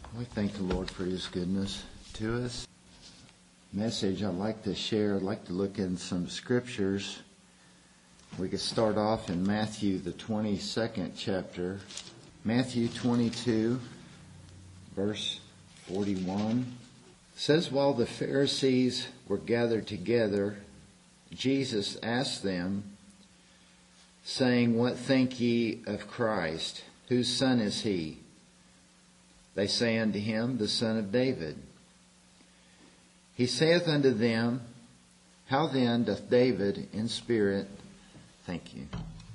We thank the Lord for His goodness to us. Message I'd like to share, I'd like to look in some scriptures. We could start off in Matthew, the 22nd chapter. Matthew 22, verse 41. It says, while the Pharisees were gathered together, Jesus asked them, saying, what think ye of Christ? Whose son is he? They say unto him, the son of David. He saith unto them, how then doth David in spirit, thank you,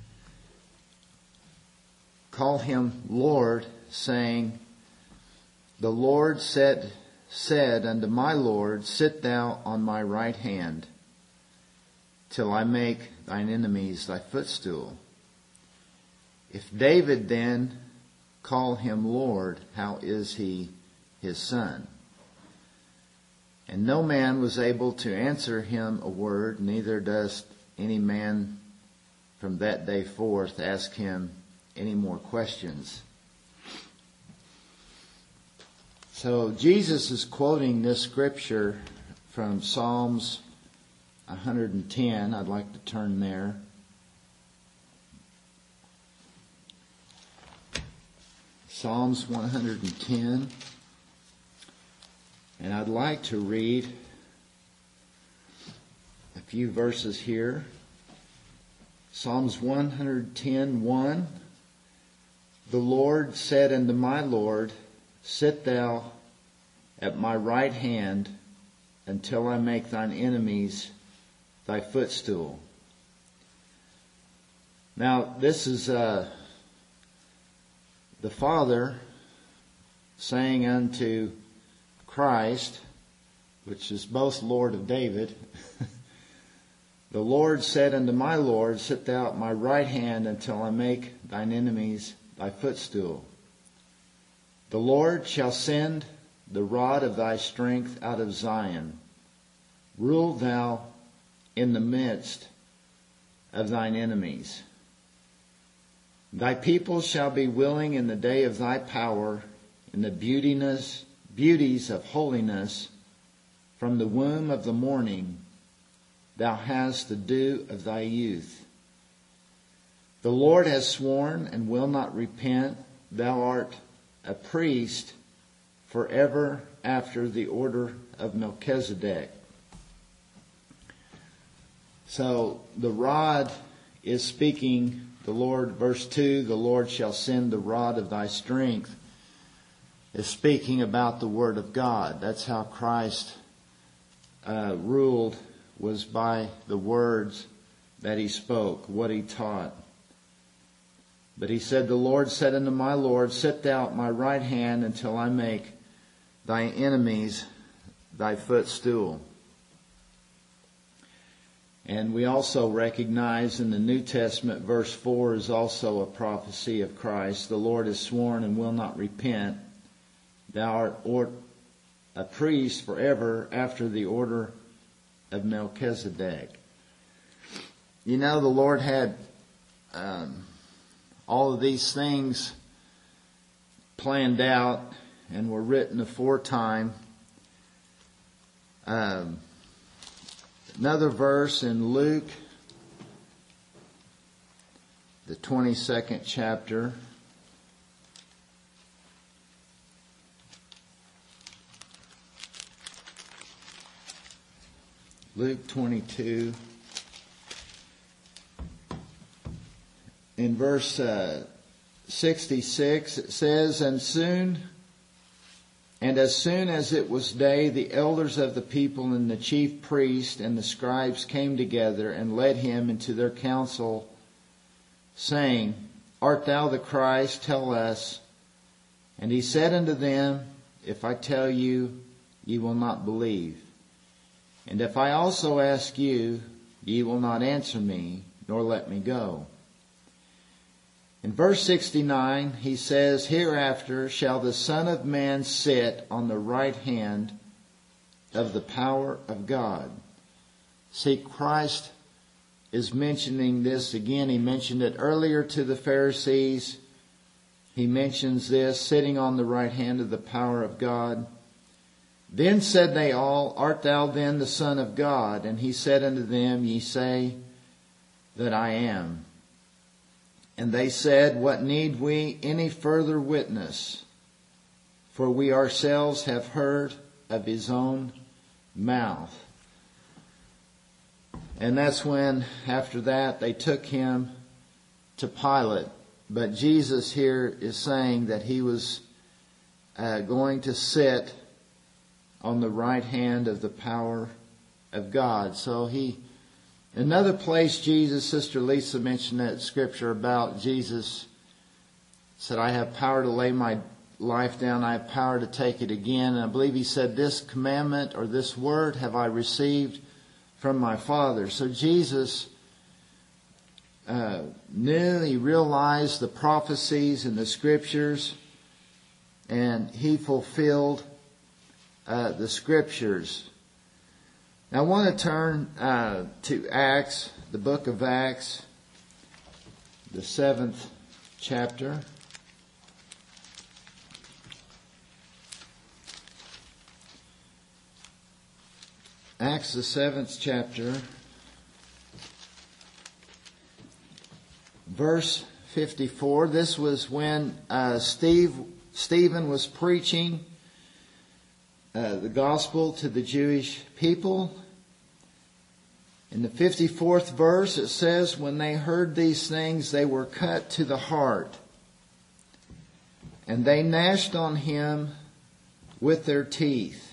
call him Lord, saying, the Lord said unto my Lord, sit thou on my right hand, till I make thine enemies thy footstool. If David then call him Lord, how is he his son? And no man was able to answer him a word, neither does any man from that day forth ask him any more questions. So Jesus is quoting this scripture from Psalms 110. I'd like to turn there. Psalms 110. And I'd like to read a few verses here. Psalms 110:1. The Lord said unto my Lord, sit thou at my right hand until I make thine enemies thy footstool. Now, this is the Father saying unto Christ, which is both Lord of David, the Lord said unto my Lord, sit thou at my right hand until I make thine enemies thy footstool. The Lord shall send the rod of thy strength out of Zion. Rule thou in the midst of thine enemies. Thy people shall be willing in the day of thy power, in the beauties of holiness. From the womb of the morning thou hast the dew of thy youth. The Lord has sworn and will not repent. Thou art a priest forever after the order of Melchizedek. So the rod is speaking, the Lord, verse 2, the Lord shall send the rod of thy strength, is speaking about the Word of God. That's how Christ ruled, was by the words that he spoke, what he taught. But he said, the Lord said unto my Lord, sit thou at my right hand until I make thy enemies thy footstool. And we also recognize in the New Testament, verse 4 is also a prophecy of Christ. The Lord has sworn and will not repent. Thou art a priest forever after the order of Melchizedek. You know, the Lord had all of these things planned out and were written aforetime. Another verse in Luke, the 22nd chapter. Luke 22. In verse 66 it says, And as soon as it was day, the elders of the people and the chief priests and the scribes came together and led him into their council, saying, Art thou the Christ? Tell us. And he said unto them, If I tell you, ye will not believe. And if I also ask you, ye will not answer me, nor let me go. In verse 69, he says, Hereafter shall the Son of Man sit on the right hand of the power of God. See, Christ is mentioning this again. He mentioned it earlier to the Pharisees. he mentions this, sitting on the right hand of the power of God. Then said they all, Art thou then the Son of God? And he said unto them, Ye say that I am. And they said, What need we any further witness? For we ourselves have heard of his own mouth. And that's when, after that, they took him to Pilate. But Jesus here is saying that he was going to sit on the right hand of the power of God. So another place Jesus, Sister Lisa mentioned that scripture about Jesus said, I have power to lay my life down, I have power to take it again. And I believe he said, this commandment or this word have I received from my Father. So Jesus knew, he realized the prophecies in the scriptures, and he fulfilled the scriptures. Now I want to turn to Acts, the book of Acts, the 7th chapter. Acts, the 7th chapter, verse 54. This was when Stephen was preaching the gospel to the Jewish people. In the 54th verse it says, When they heard these things, they were cut to the heart, and they gnashed on him with their teeth.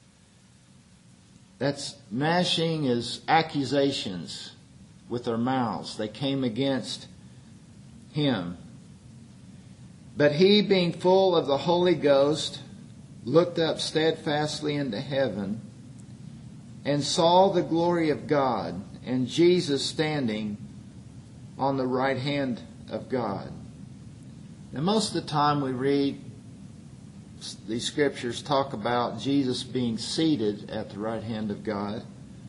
That's gnashing is accusations with their mouths. They came against him. But he, being full of the Holy Ghost, looked up steadfastly into heaven and saw the glory of God and Jesus standing on the right hand of God. Now, most of the time we read these scriptures talk about Jesus being seated at the right hand of God.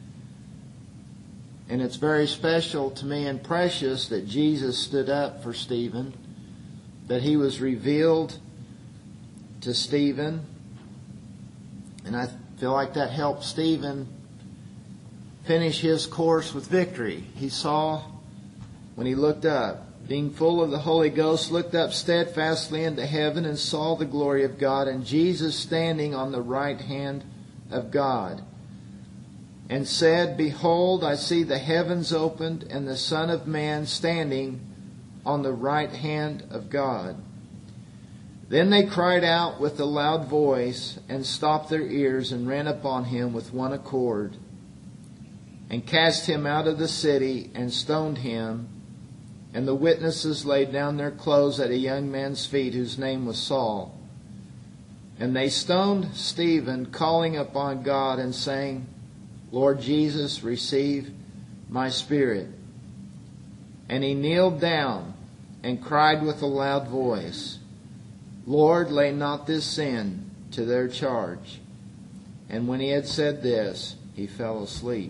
And it's very special to me and precious that Jesus stood up for Stephen, that he was revealed to Stephen. And I feel like that helped Stephen finish his course with victory. He saw, when he looked up, being full of the Holy Ghost, looked up steadfastly into heaven and saw the glory of God and Jesus standing on the right hand of God. And said, Behold, I see the heavens opened and the Son of Man standing on the right hand of God. Then they cried out with a loud voice and stopped their ears and ran upon him with one accord and cast him out of the city and stoned him. And the witnesses laid down their clothes at a young man's feet whose name was Saul. And they stoned Stephen, calling upon God and saying, Lord Jesus, receive my spirit. And he kneeled down and cried with a loud voice, Lord, lay not this sin to their charge. And when he had said this, he fell asleep.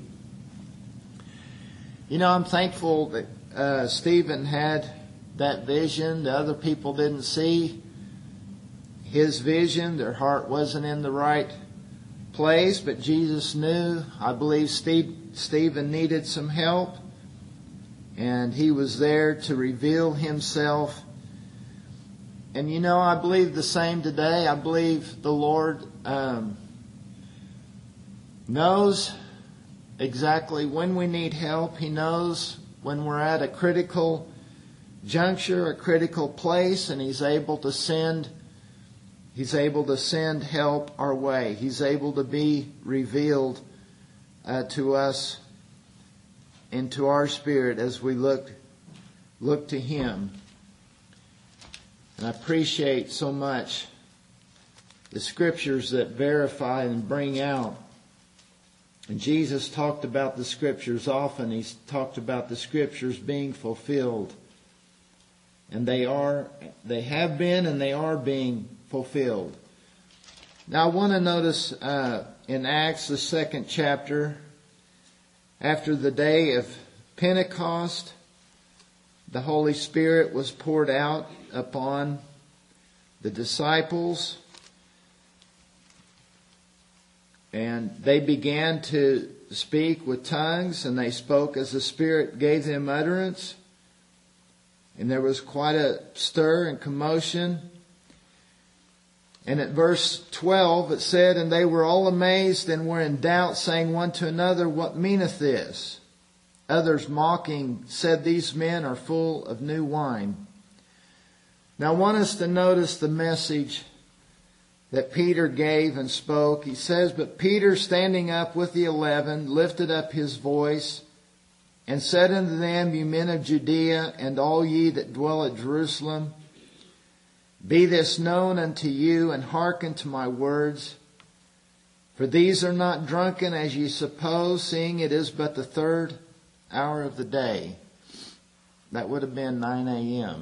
You know, I'm thankful that Stephen had that vision. The other people didn't see his vision. Their heart wasn't in the right place, but Jesus knew. I believe Stephen needed some help, and he was there to reveal himself. And you know, I believe the same today. I believe the Lord knows exactly when we need help. He knows when we're at a critical juncture, a critical place, and He's able to send help our way. He's able to be revealed to us into our spirit as we look to Him. And I appreciate so much the scriptures that verify and bring out. And Jesus talked about the scriptures often. He's talked about the scriptures being fulfilled. And they have been and they are being fulfilled. Now I want to notice in Acts, the 2nd chapter, after the day of Pentecost, the Holy Spirit was poured out upon the disciples, and they began to speak with tongues, and they spoke as the Spirit gave them utterance. And there was quite a stir and commotion. And at verse 12 it said, "And they were all amazed and were in doubt, saying one to another, What meaneth this? Others mocking said, These men are full of new wine." Now I want us to notice the message that Peter gave and spoke. He says, "But Peter, standing up with the 11, lifted up his voice and said unto them, Ye men of Judea, and all ye that dwell at Jerusalem, be this known unto you, and hearken to my words. For these are not drunken as ye suppose, seeing it is but the 3rd hour of the day." That would have been 9 a.m.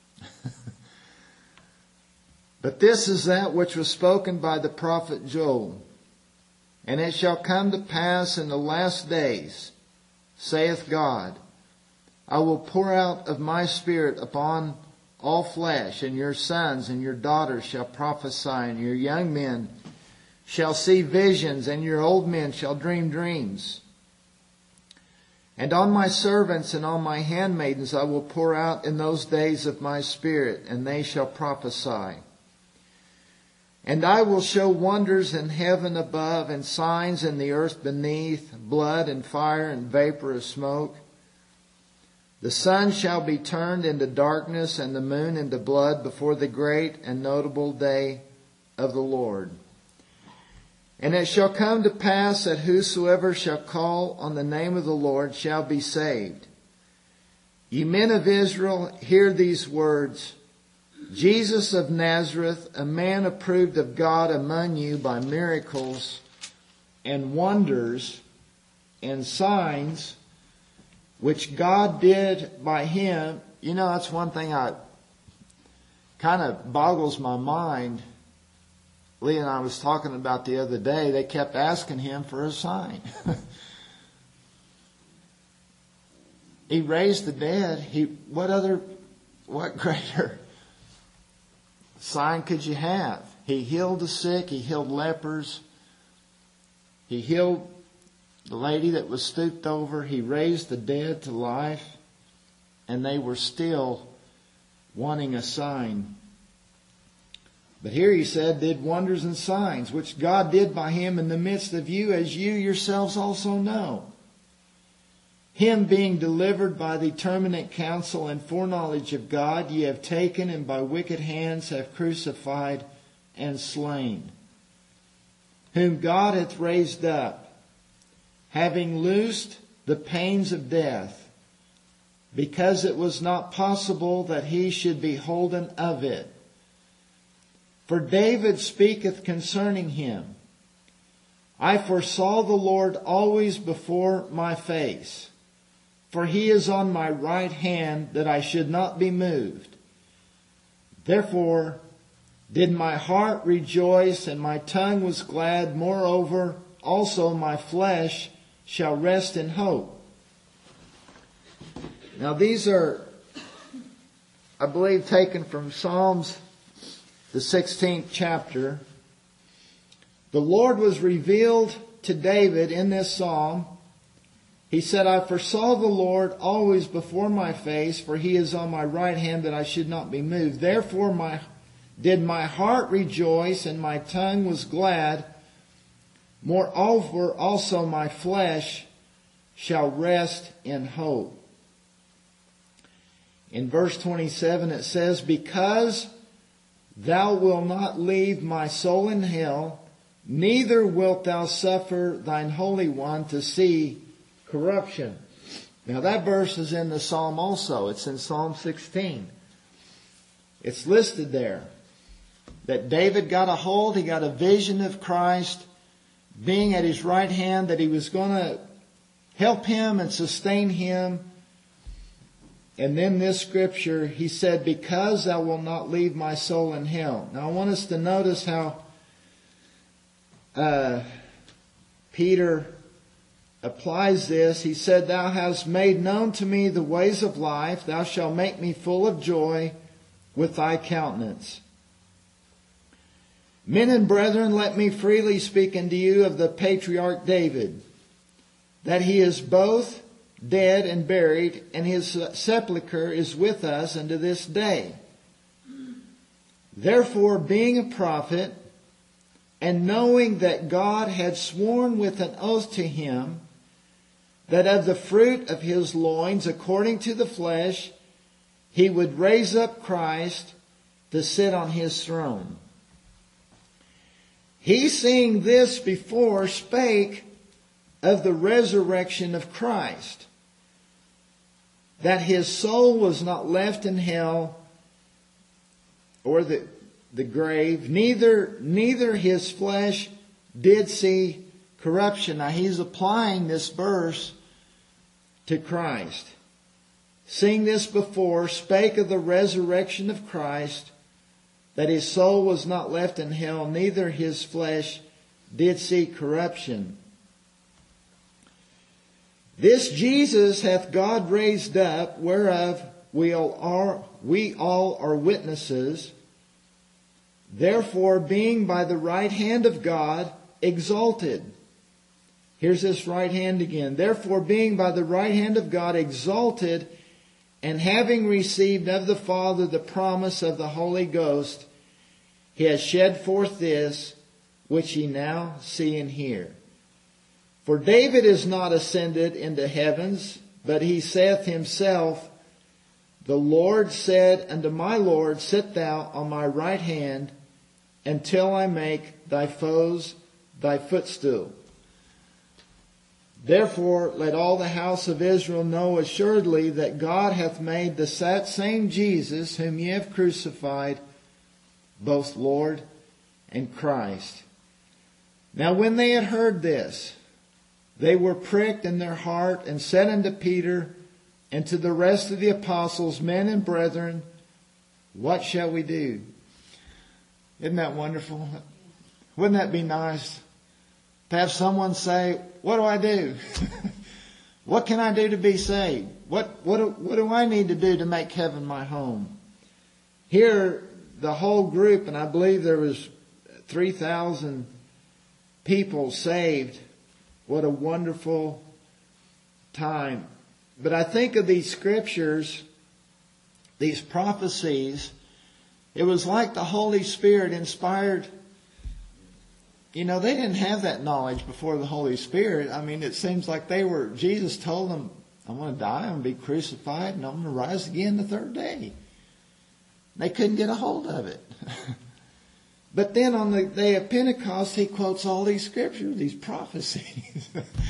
"But this is that which was spoken by the prophet Joel. And it shall come to pass in the last days, saith God, I will pour out of my Spirit upon all flesh, and your sons and your daughters shall prophesy, and your young men shall see visions, and your old men shall dream dreams. And on my servants and on my handmaidens I will pour out in those days of my Spirit, and they shall prophesy. And I will show wonders in heaven above, and signs in the earth beneath, blood and fire and vapor of smoke. The sun shall be turned into darkness, and the moon into blood before the great and notable day of the Lord. And it shall come to pass that whosoever shall call on the name of the Lord shall be saved. Ye men of Israel, hear these words. Jesus of Nazareth, a man approved of God among you by miracles and wonders and signs, which God did by him." You know, that's one thing I kind of boggles my mind. Lee and I was talking about the other day. They kept asking him for a sign. He raised the dead. What greater sign could you have? He healed the sick. He healed lepers. He healed the lady that was stooped over. He raised the dead to life. And they were still wanting a sign. But here he said, did wonders and signs, which God did by him in the midst of you, as you yourselves also know. Him being delivered by the determinate counsel and foreknowledge of God, ye have taken, and by wicked hands have crucified and slain. Whom God hath raised up, having loosed the pains of death, because it was not possible that he should be holden of it. For David speaketh concerning him, I foresaw the Lord always before my face. For he is on my right hand, that I should not be moved. Therefore did my heart rejoice, and my tongue was glad. Moreover, also my flesh shall rest in hope. Now these are, I believe, taken from Psalms, the 16th chapter. The Lord was revealed to David in this psalm. He said, I foresaw the Lord always before my face, for he is on my right hand, that I should not be moved. Therefore did my heart rejoice, and my tongue was glad. Moreover, also my flesh shall rest in hope. In verse 27 it says, because thou wilt not leave my soul in hell, neither wilt thou suffer thine Holy One to see corruption. Now that verse is in the Psalm also. It's in Psalm 16. It's listed there that David got a hold. He got a vision of Christ being at his right hand, that he was going to help him and sustain him. And then this scripture, he said, because thou wilt not leave my soul in hell. Now I want us to notice how Peter applies this. He said, thou hast made known to me the ways of life. Thou shalt make me full of joy with thy countenance. Men and brethren, let me freely speak unto you of the patriarch David, that he is both dead and buried, and his sepulchre is with us unto this day. Therefore, being a prophet, and knowing that God had sworn with an oath to him, that of the fruit of his loins, according to the flesh, he would raise up Christ to sit on his throne. He, seeing this before, spake of the resurrection of Christ, that his soul was not left in hell or the grave, neither his flesh did see corruption. Now he's applying this verse to Christ. Seeing this before, spake of the resurrection of Christ, that his soul was not left in hell, neither his flesh did see corruption. This Jesus hath God raised up, whereof we all are witnesses. Therefore, being by the right hand of God exalted. Here's this right hand again. Therefore, being by the right hand of God exalted, and having received of the Father the promise of the Holy Ghost, he has shed forth this, which ye now see and hear. For David is not ascended into heavens, but he saith himself, the Lord said unto my Lord, sit thou on my right hand, until I make thy foes thy footstool. Therefore, let all the house of Israel know assuredly that God hath made the same Jesus whom ye have crucified, both Lord and Christ. Now when they had heard this, they were pricked in their heart, and said unto Peter and to the rest of the apostles, men and brethren, what shall we do? Isn't that wonderful? Wouldn't that be nice to have someone say, what do I do? What can I do to be saved? What do I need to do to make heaven my home? Here, the whole group, and I believe there was 3,000 people saved. What a wonderful time. But I think of these scriptures, these prophecies, it was like the Holy Spirit inspired. You know, they didn't have that knowledge before the Holy Spirit. I mean, it seems like Jesus told them, I'm going to die, I'm going to be crucified, and I'm going to rise again the third day. They couldn't get a hold of it. But then on the day of Pentecost, he quotes all these scriptures, these prophecies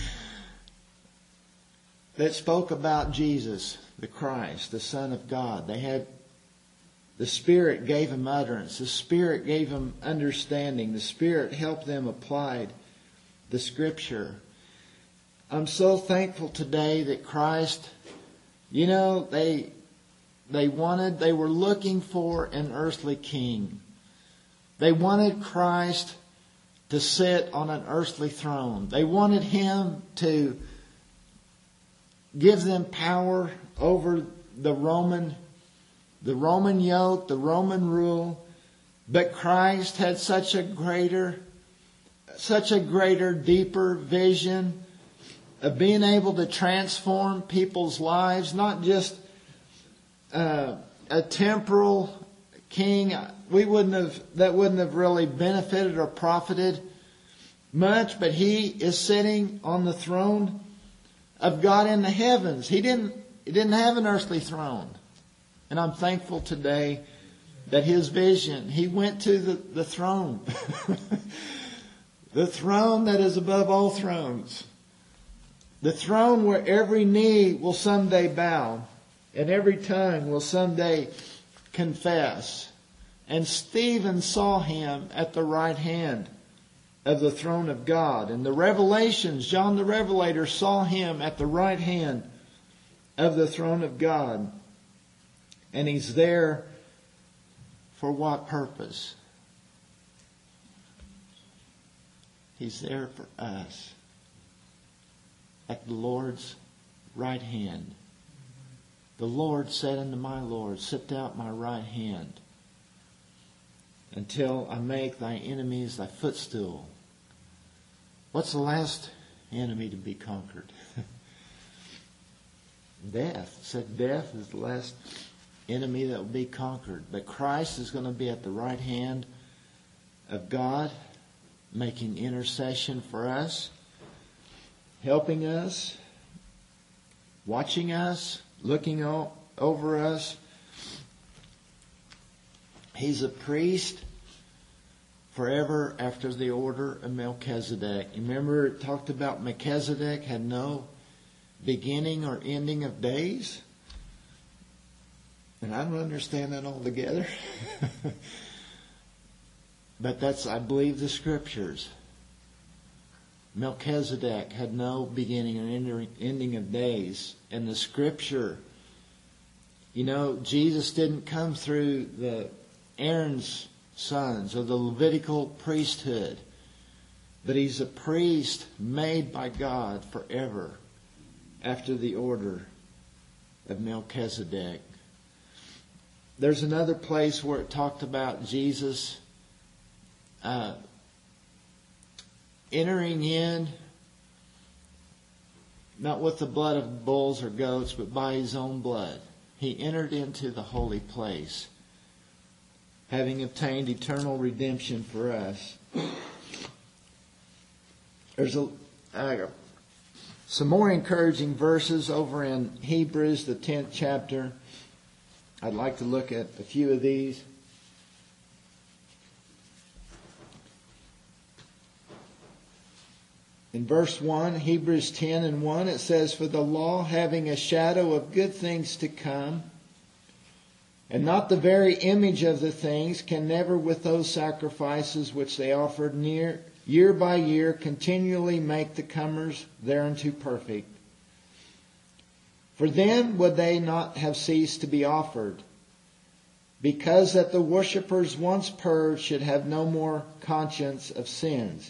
that spoke about Jesus, the Christ, the Son of God. The Spirit gave him utterance. The Spirit gave him understanding. The Spirit helped them apply the Scripture. I'm so thankful today that Christ, you know, they were looking for an earthly king. They wanted Christ to sit on an earthly throne. They wanted him to give them power over the Roman yoke, the Roman rule. But Christ had such a greater, deeper vision of being able to transform people's lives, not just a temporal king. That wouldn't have really benefited or profited much, but he is sitting on the throne of God in the heavens. He didn't have an earthly throne. And I'm thankful today that his vision, he went to the throne. The throne that is above all thrones. The throne where every knee will someday bow and every tongue will someday confess. And Stephen saw him at the right hand of the throne of God. And the Revelations, John the Revelator saw him at the right hand of the throne of God. And he's there for what purpose? He's there for us at the Lord's right hand. The Lord said unto my Lord, sit thou at my right hand until I make thy enemies thy footstool. What's the last enemy to be conquered? Death. It said death is the last enemy that will be conquered. But Christ is going to be at the right hand of God, making intercession for us, helping us, watching us, looking over us. He's a priest forever after the order of Melchizedek. Remember it talked about Melchizedek had no beginning or ending of days? And I don't understand that altogether. But that's, I believe, the Scriptures. Melchizedek had no beginning or ending of days. And the Scripture, Jesus didn't come through the Aaron's sons or the Levitical priesthood. But He's a priest made by God forever after the order of Melchizedek. There's another place where it talked about Jesus entering in, not with the blood of bulls or goats, but by His own blood. He entered into the holy place, having obtained eternal redemption for us. There's some more encouraging verses over in Hebrews, the 10th chapter. I'd like to look at a few of these. In verse 1, Hebrews 10:1, it says, "For the law, having a shadow of good things to come, and not the very image of the things, can never with those sacrifices which they offered year by year continually make the comers thereunto perfect. For then would they not have ceased to be offered, because that the worshippers once purged should have no more conscience of sins.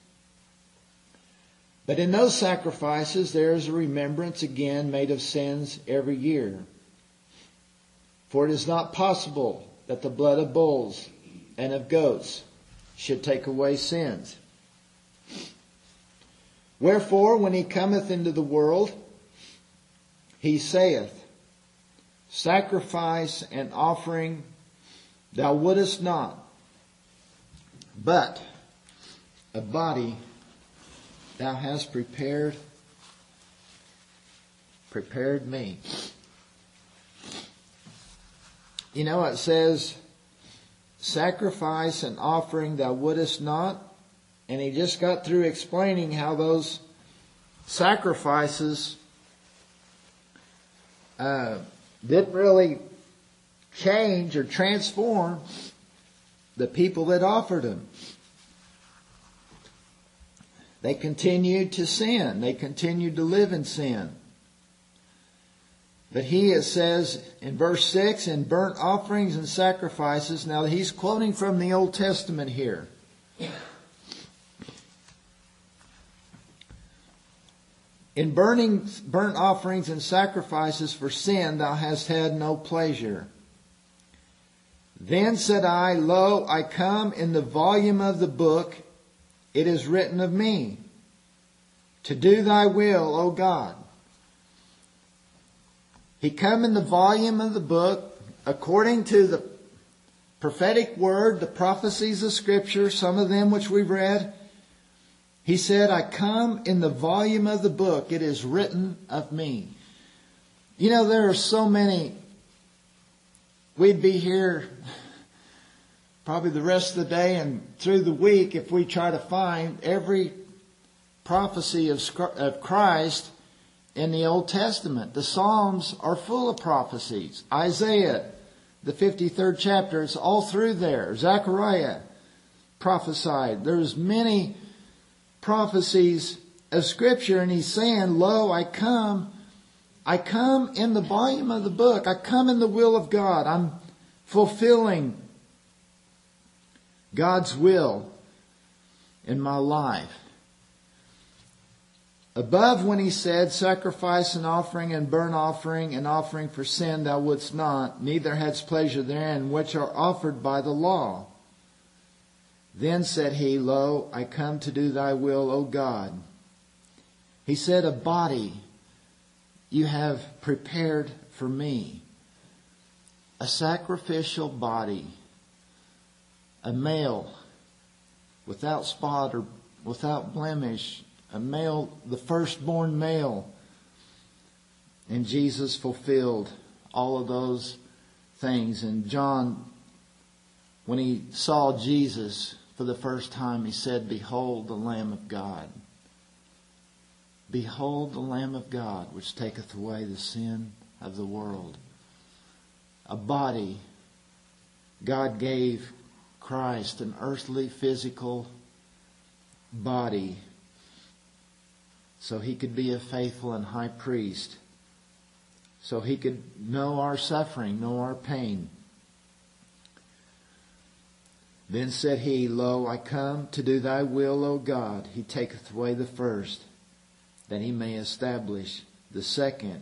But in those sacrifices there is a remembrance again made of sins every year. For it is not possible that the blood of bulls and of goats should take away sins. Wherefore, when He cometh into the world, He saith, Sacrifice and offering thou wouldest not, but a body thou hast prepared me." It says, sacrifice and offering thou wouldest not. And He just got through explaining how those sacrifices didn't really change or transform the people that offered them. They continued to sin. They continued to live in sin. But He, it says in verse 6, in burnt offerings and sacrifices. Now he's quoting from the Old Testament here. In burnt offerings and sacrifices for sin thou hast had no pleasure. Then said I, Lo, I come, in the volume of the book it is written of me, to do thy will, O God. He come in the volume of the book, according to the prophetic word, the prophecies of Scripture, some of them which we've read. He said, I come in the volume of the book, it is written of me. There are so many. We'd be here probably the rest of the day and through the week if we try to find every prophecy of Christ in the Old Testament. The Psalms are full of prophecies. Isaiah, the 53rd chapter, it's all through there. Zechariah prophesied. There's many prophecies of Scripture, and He's saying, Lo, I come in the volume of the book. I come in the will of God. I'm fulfilling God's will in my life. Above, when He said, Sacrifice and offering and burnt offering and offering for sin thou wouldst not, neither hadst pleasure therein, which are offered by the law. Then said he, Lo, I come to do thy will, O God. He said, a body you have prepared for me. A sacrificial body. A male without spot or without blemish. A male, the firstborn male. And Jesus fulfilled all of those things. And John, when he saw Jesus for the first time, he said, Behold the Lamb of God. Behold the Lamb of God, which taketh away the sin of the world. A body. God gave Christ an earthly, physical body so he could be a faithful and high priest. So he could know our suffering, know our pain. Then said he, Lo, I come to do thy will, O God. He taketh away the first, that he may establish the second.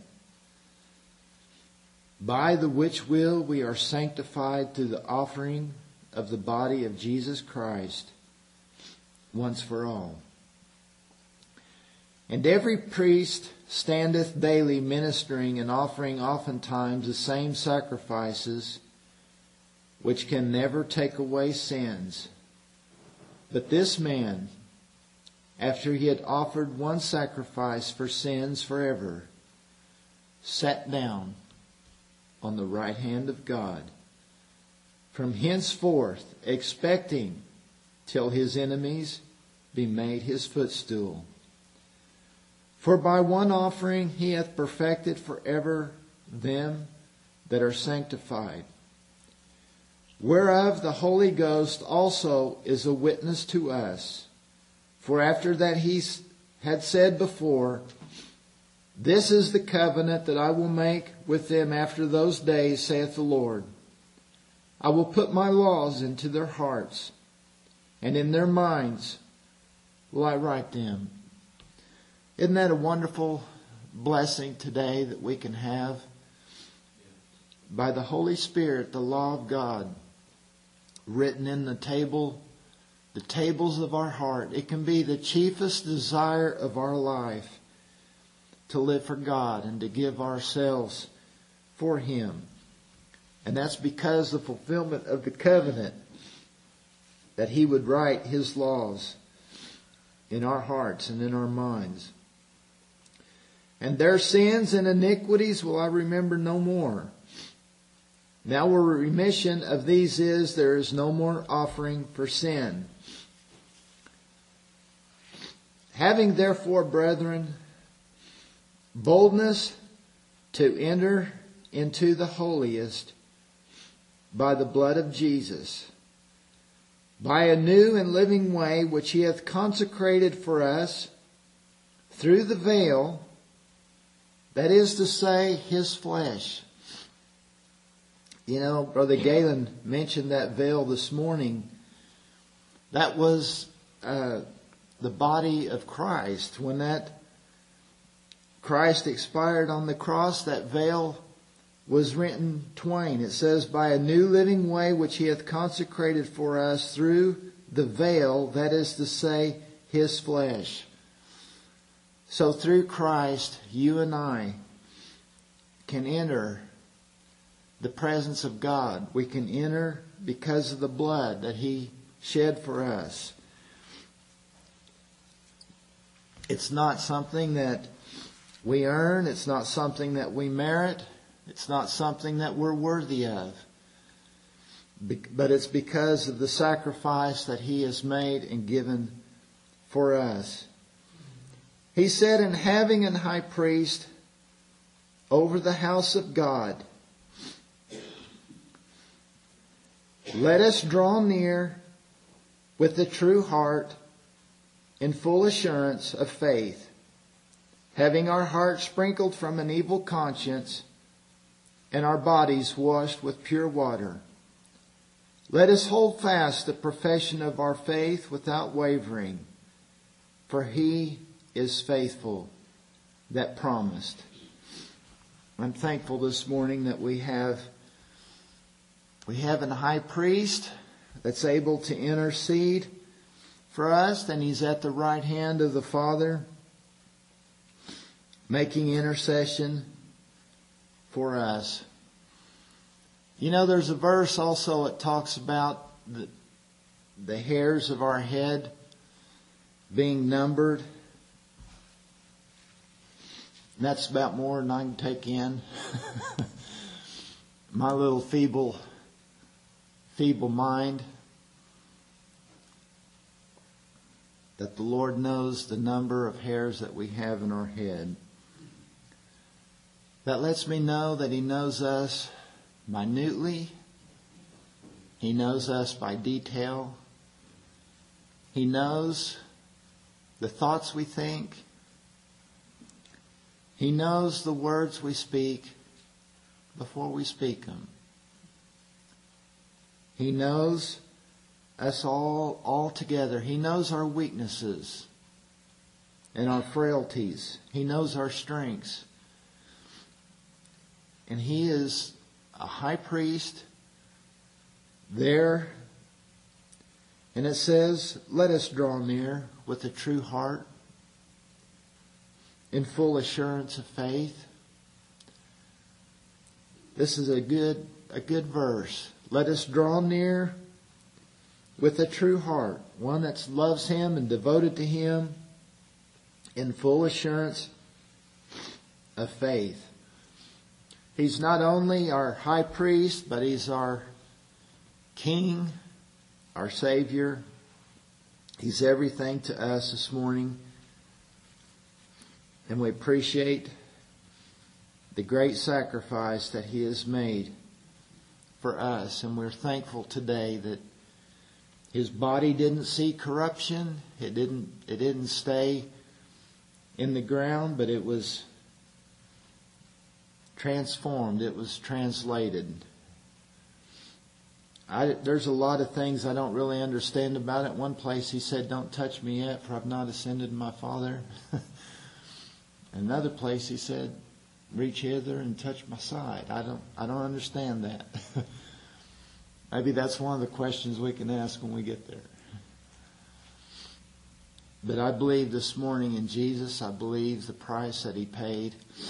By the which will we are sanctified through the offering of the body of Jesus Christ once for all. And every priest standeth daily ministering and offering oftentimes the same sacrifices, which can never take away sins. But this man, after he had offered one sacrifice for sins forever, sat down on the right hand of God, from henceforth expecting till his enemies be made his footstool. For by one offering he hath perfected forever them that are sanctified. Whereof the Holy Ghost also is a witness to us. For after that he had said before, This is the covenant that I will make with them after those days, saith the Lord. I will put my laws into their hearts, and in their minds will I write them. Isn't that a wonderful blessing today that we can have? By the Holy Spirit, the law of God, written in the tables of our heart. It can be the chiefest desire of our life to live for God and to give ourselves for Him. And that's because the fulfillment of the covenant, that He would write His laws in our hearts and in our minds. And their sins and iniquities will I remember no more. Now where remission of these is, there is no more offering for sin. Having therefore, brethren, boldness to enter into the holiest by the blood of Jesus, by a new and living way which He hath consecrated for us through the veil, that is to say, His flesh. You know, Brother Galen mentioned that veil this morning. That was the body of Christ. When that Christ expired on the cross, that veil was rent in twain. It says, by a new living way which He hath consecrated for us through the veil, that is to say, His flesh. So through Christ, you and I can enter the presence of God. We can enter because of the blood that He shed for us. It's not something that we earn. It's not something that we merit. It's not something that we're worthy of. But it's because of the sacrifice that He has made and given for us. He said, in having an high priest over the house of God, let us draw near with a true heart in full assurance of faith, having our hearts sprinkled from an evil conscience and our bodies washed with pure water. Let us hold fast the profession of our faith without wavering, for He is faithful that promised. I'm thankful this morning that we have a high priest that's able to intercede for us, and He's at the right hand of the Father, making intercession for us. You know, there's a verse also that talks about the hairs of our head being numbered. And that's about more than I can take in. My little feeble mind. That the Lord knows the number of hairs that we have in our head. That lets me know that He knows us minutely. He knows us by detail. He knows the thoughts we think. He knows the words we speak before we speak them. He knows us all together. He knows our weaknesses and our frailties. He knows our strengths. And He is a high priest there. And it says, let us draw near with a true heart, in full assurance of faith. This is a good verse. Let us draw near with a true heart, one that loves Him and devoted to Him, in full assurance of faith. He's not only our high priest, but He's our King, our Savior. He's everything to us this morning. And we appreciate the great sacrifice that He has made for us. And we're thankful today that His body didn't see corruption. It didn't stay in the ground, but it was transformed. It was translated. There's a lot of things I don't really understand about it. One place He said, don't touch me yet, for I've not ascended to my Father. Another place He said, reach hither and touch my side. I don't understand that. Maybe that's one of the questions we can ask when we get there. But I believe this morning in Jesus. I believe the price that He paid.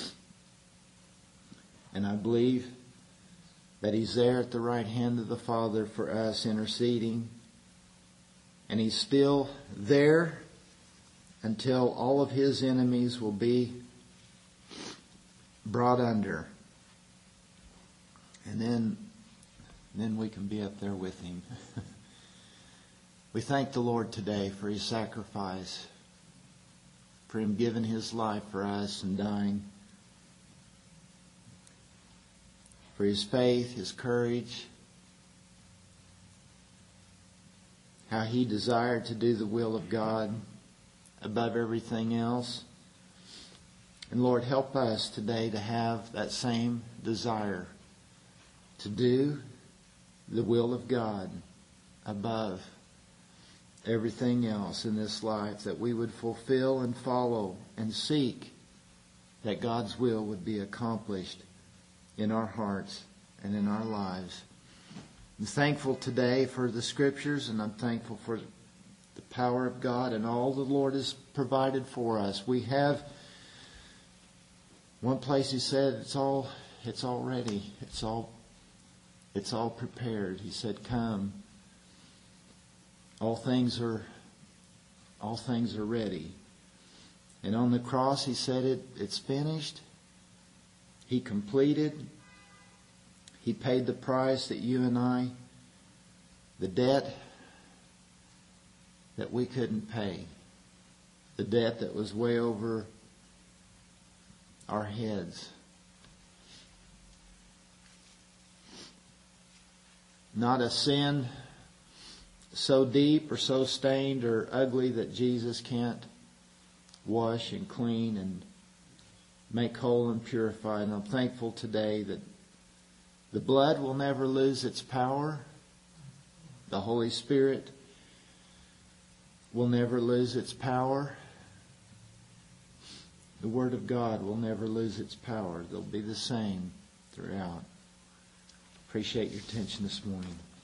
And I believe that He's there at the right hand of the Father for us, interceding. And He's still there until all of His enemies will be brought under. And then we can be up there with Him. We thank the Lord today for His sacrifice, for Him giving His life for us and dying, for His faith, His courage, how He desired to do the will of God above everything else. And Lord, help us today to have that same desire to do the will of God above everything else in this life, that we would fulfill and follow and seek that God's will would be accomplished in our hearts and in our lives. I'm thankful today for the Scriptures, and I'm thankful for the power of God and all the Lord has provided for us. We have one place He said it's all ready. It's all prepared. He said, come. All things are ready. And on the cross He said it's finished. He completed. He paid the price that you and I, the debt that we couldn't pay. The debt that was way over our heads. Not a sin so deep or so stained or ugly that Jesus can't wash and clean and make whole and purify. And I'm thankful today that the blood will never lose its power. The Holy Spirit will never lose its power. The Word of God will never lose its power. They'll be the same throughout. Appreciate your attention this morning.